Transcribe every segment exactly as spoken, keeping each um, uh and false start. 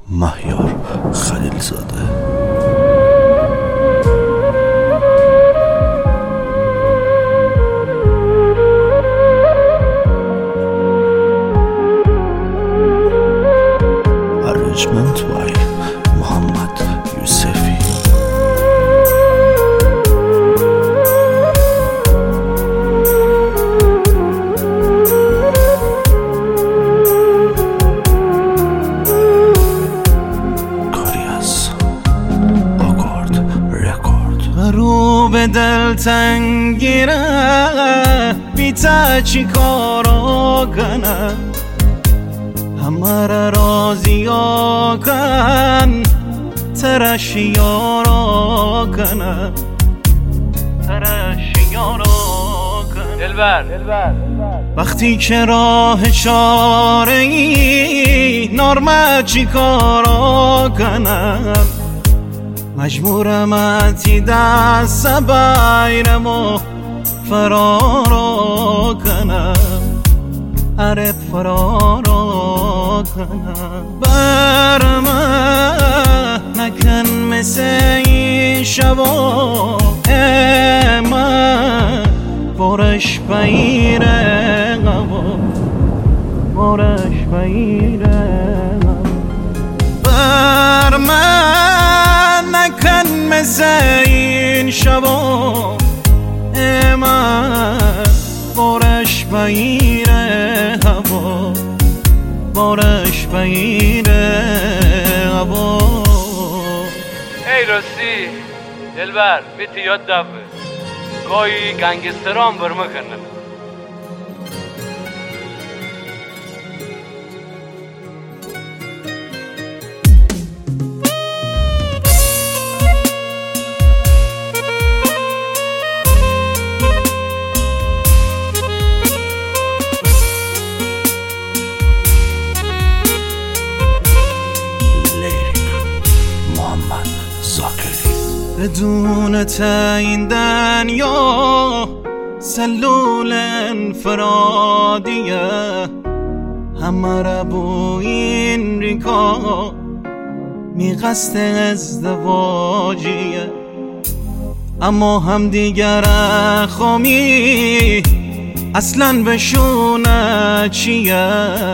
مهیار خلیلزاده. Arrangement by محمد یوسفی. کاری از آکورد رکورد. رو به دل تنگیره بیتا چی کارو کنه، همه را راضی کن ترش یارا کنه، ترش یارا کنه. دلبر وقتی که راه چاره ای نرمه چی کارا کنم، مجبورم اتی دست بیرمو فرارا کنم، اره فرارا کنم. بر من نکن مثل این شبا، من برش بگیره قبا، برش بگیره قبا. بر من نکن مثل این شبا، من برش بگیره هوا، بارش بگیره هوا. ای راستی دلبر بیتی یاد دفه گاهی گنگستران برمه کنن. بدون تعیین دنیا سلول انفرادیه، همه را با این ریکا می قصد ازدواجیه، اما هم دیگر خامی اصلا بشونه چیه.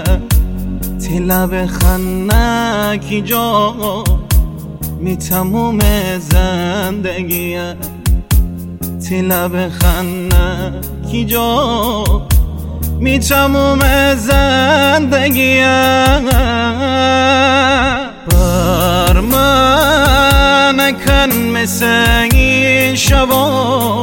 تلب خنکی جا می تموم زندگیه، تلب خنکی جا می تموم زندگیه. بر من نکن مثل این شبا،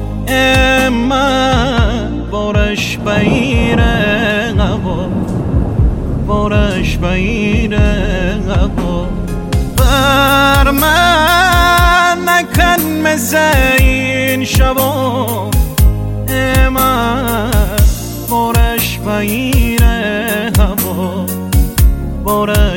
من بارش بگیره قبا، بارش بگیره قبا. بر من نکن مثل این شبا، من بارش بگیره هوا، بارش